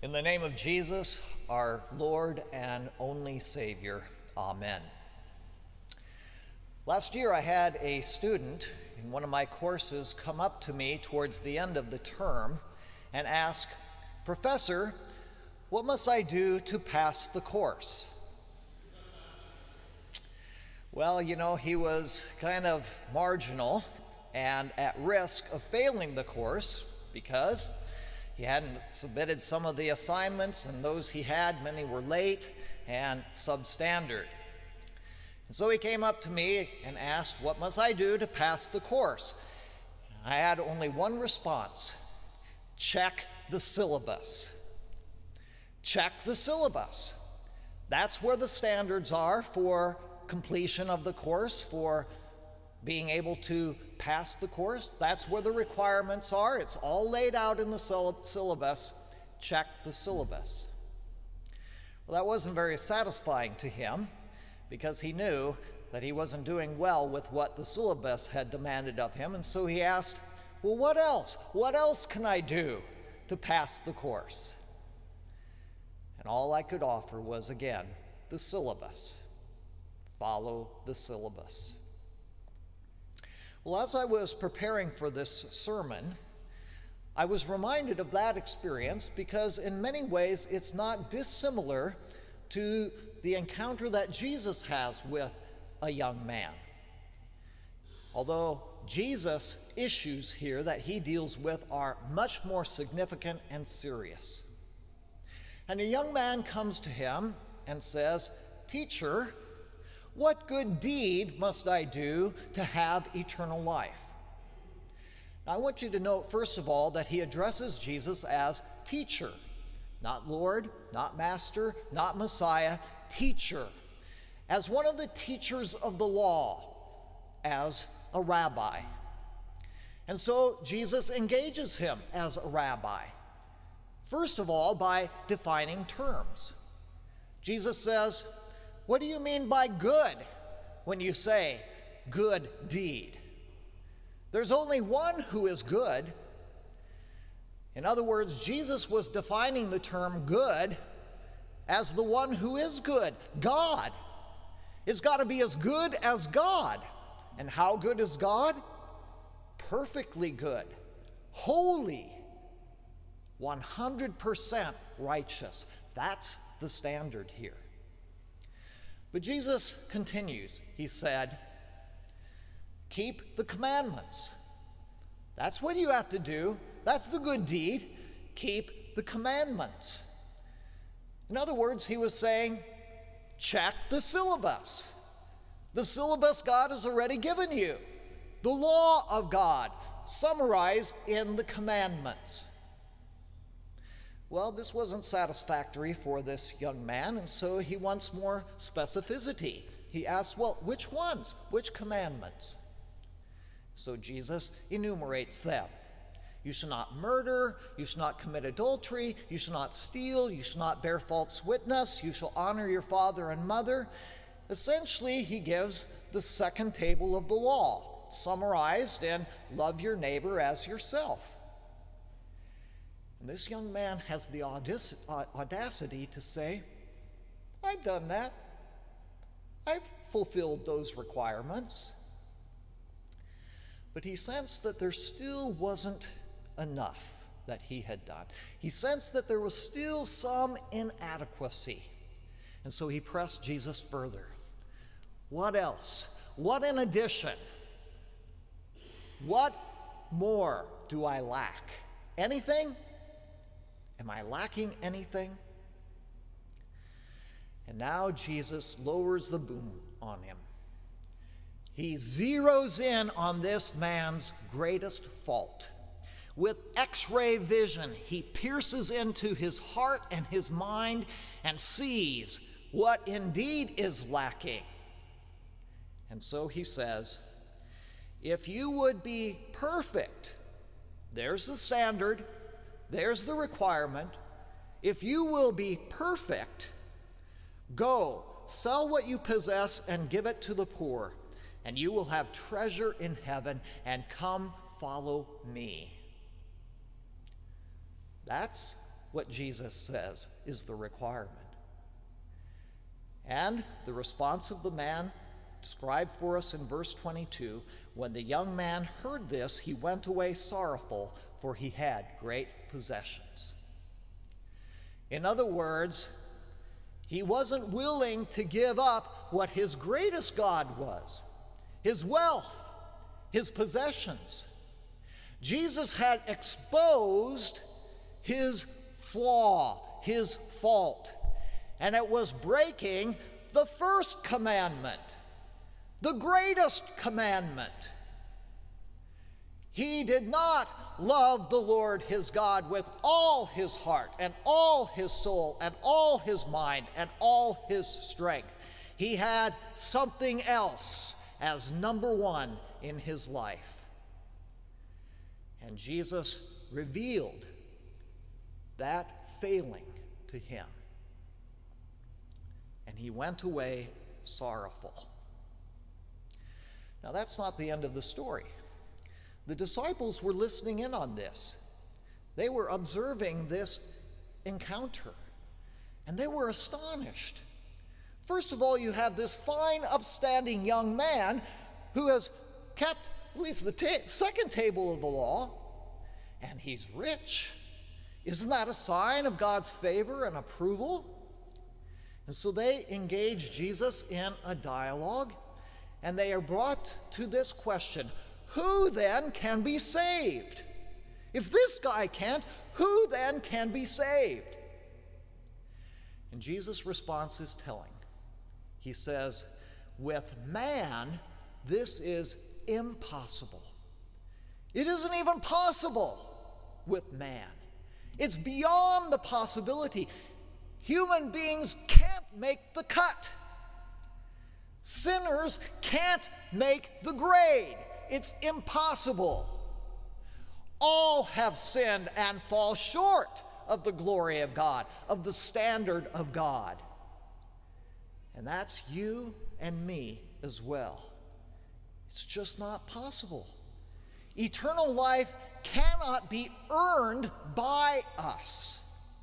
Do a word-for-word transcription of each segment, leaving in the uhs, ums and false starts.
In the name of Jesus, our Lord and only Savior, Amen. Last year I had a student in one of my courses come up to me towards the end of the term and ask, "Professor, what must I do to pass the course?" Well, you know, he was kind of marginal and at risk of failing the course because he hadn't submitted some of the assignments, and those he had, many were late and substandard. And so he came up to me and asked, "What must I do to pass the course?" I had only one response: check the syllabus. Check the syllabus. That's where the standards are for completion of the course, for being able to pass the course. That's where the requirements are. It's all laid out in the syllabus. Check the syllabus. Well, that wasn't very satisfying to him because he knew that he wasn't doing well with what the syllabus had demanded of him. And so he asked, "Well, what else? What else can I do to pass the course?" And all I could offer was, again, the syllabus. Follow the syllabus. Well, as I was preparing for this sermon, I was reminded of that experience because in many ways it's not dissimilar to the encounter that Jesus has with a young man. Although Jesus' issues here that he deals with are much more significant and serious. And a young man comes to him and says, "Teacher, what good deed must I do to have eternal life?" Now, I want you to note, first of all, that he addresses Jesus as teacher, not Lord, not Master, not Messiah, teacher, as one of the teachers of the law, as a rabbi. And so Jesus engages him as a rabbi, first of all, by defining terms. Jesus says, "What do you mean by good when you say good deed?" There's only one who is good. In other words, Jesus was defining the term good as the one who is good. God has got to be as good as God. And how good is God? Perfectly good, holy, one hundred percent righteous. That's the standard here. But Jesus continues. He said, "Keep the commandments." That's what you have to do. That's the good deed. Keep the commandments. In other words, he was saying, check the syllabus. The syllabus God has already given you. The law of God, summarized in the commandments. Well, this wasn't satisfactory for this young man, and so he wants more specificity. He asks, well, which ones? Which commandments? So Jesus enumerates them. You shall not murder, you shall not commit adultery, you shall not steal, you shall not bear false witness, you shall honor your father and mother. Essentially, he gives the second table of the law, summarized in love your neighbor as yourself. And this young man has the audacity to say, "I've done that. I've fulfilled those requirements." But he sensed that there still wasn't enough that he had done. He sensed that there was still some inadequacy. And so he pressed Jesus further. What else? What in addition? What more do I lack? Anything? Am I lacking anything? And now Jesus lowers the boom on him. He zeroes in on this man's greatest fault. With X-ray vision, he pierces into his heart and his mind and sees what indeed is lacking. And so he says, if you would be perfect, there's the standard, there's the requirement. If you will be perfect, go, sell what you possess and give it to the poor, and you will have treasure in heaven, and come follow me. That's what Jesus says is the requirement. And the response of the man described for us in verse twenty-two, when the young man heard this, he went away sorrowful, for he had great possessions. In other words, he wasn't willing to give up what his greatest God was, his wealth, his possessions. Jesus had exposed his flaw, his fault, and it was breaking the first commandment, the greatest commandment. He did not love the Lord his God with all his heart and all his soul and all his mind and all his strength. He had something else as number one in his life. And Jesus revealed that failing to him. And he went away sorrowful. Now, that's not the end of the story. The disciples were listening in on this. They were observing this encounter, and they were astonished. First of all, you have this fine, upstanding young man who has kept at least the ta- second table of the law, and he's rich. Isn't that a sign of God's favor and approval? And so they engage Jesus in a dialogue, and they are brought to this question: who then can be saved? If this guy can't, who then can be saved? And Jesus' response is telling. He says, with man, this is impossible. It isn't even possible with man. It's beyond the possibility. Human beings can't make the cut. Sinners can't make the grade. It's impossible. All have sinned and fall short of the glory of God, of the standard of God. And that's you and me as well. It's just not possible. Eternal life cannot be earned by us.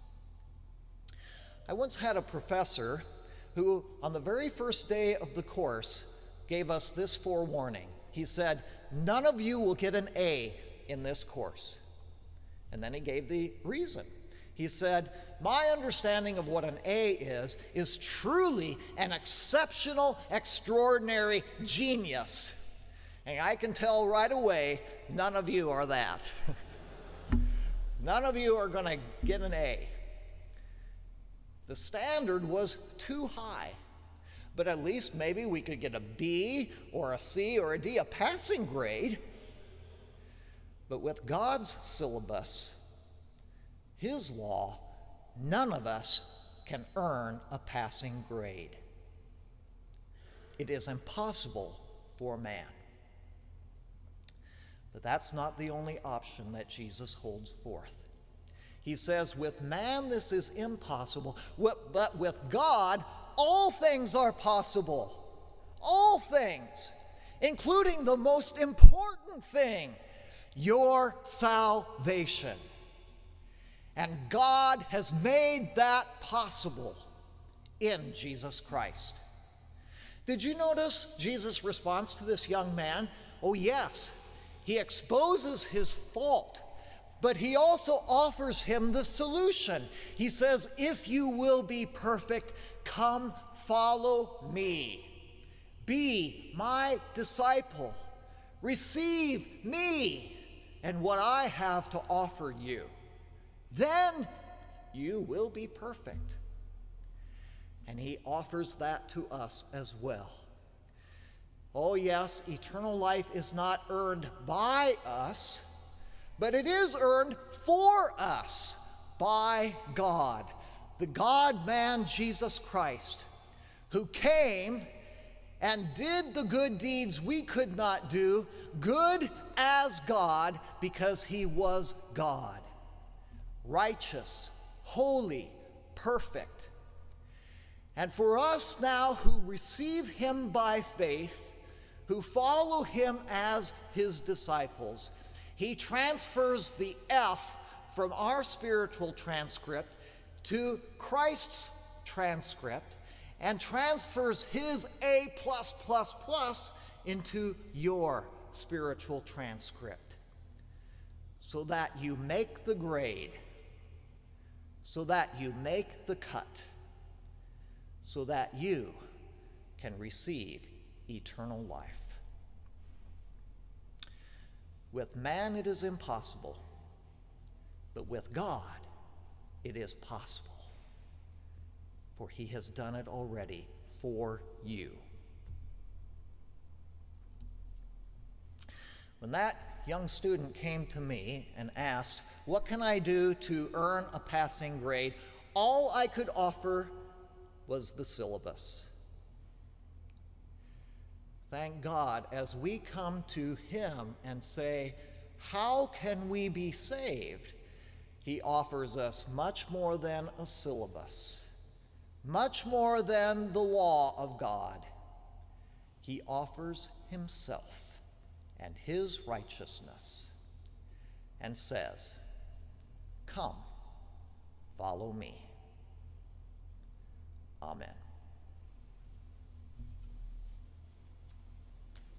I once had a professor who, on the very first day of the course, gave us this forewarning. He said, none of you will get an A in this course. And then he gave the reason. He said, my understanding of what an A is, is truly an exceptional, extraordinary genius. And I can tell right away, none of you are that. None of you are going to get an A. The standard was too high. But at least maybe we could get a B or a C or a D, a passing grade. But with God's syllabus, his law, none of us can earn a passing grade. It is impossible for man. But that's not the only option that Jesus holds forth. He says, with man this is impossible, but with God all things are possible. All things, including the most important thing, your salvation. And God has made that possible in Jesus Christ. Did you notice Jesus' response to this young man? Oh, yes. He exposes his fault, but he also offers him the solution. He says, if you will be perfect, come follow me. Be my disciple. Receive me and what I have to offer you. Then you will be perfect. And he offers that to us as well. Oh yes, eternal life is not earned by us, but it is earned for us by God, the God-man Jesus Christ, who came and did the good deeds we could not do, good as God, because he was God, righteous, holy, perfect. And for us now who receive him by faith, who follow him as his disciples, he transfers the F from our spiritual transcript to Christ's transcript and transfers his A plus plus plus into your spiritual transcript so that you make the grade, so that you make the cut, so that you can receive eternal life. With man it is impossible, but with God it is possible, for he has done it already for you. When that young student came to me and asked, "What can I do to earn a passing grade?" all I could offer was the syllabus. Thank God, as we come to him and say, "How can we be saved?" he offers us much more than a syllabus, much more than the law of God. He offers himself and his righteousness and says, "Come, follow me."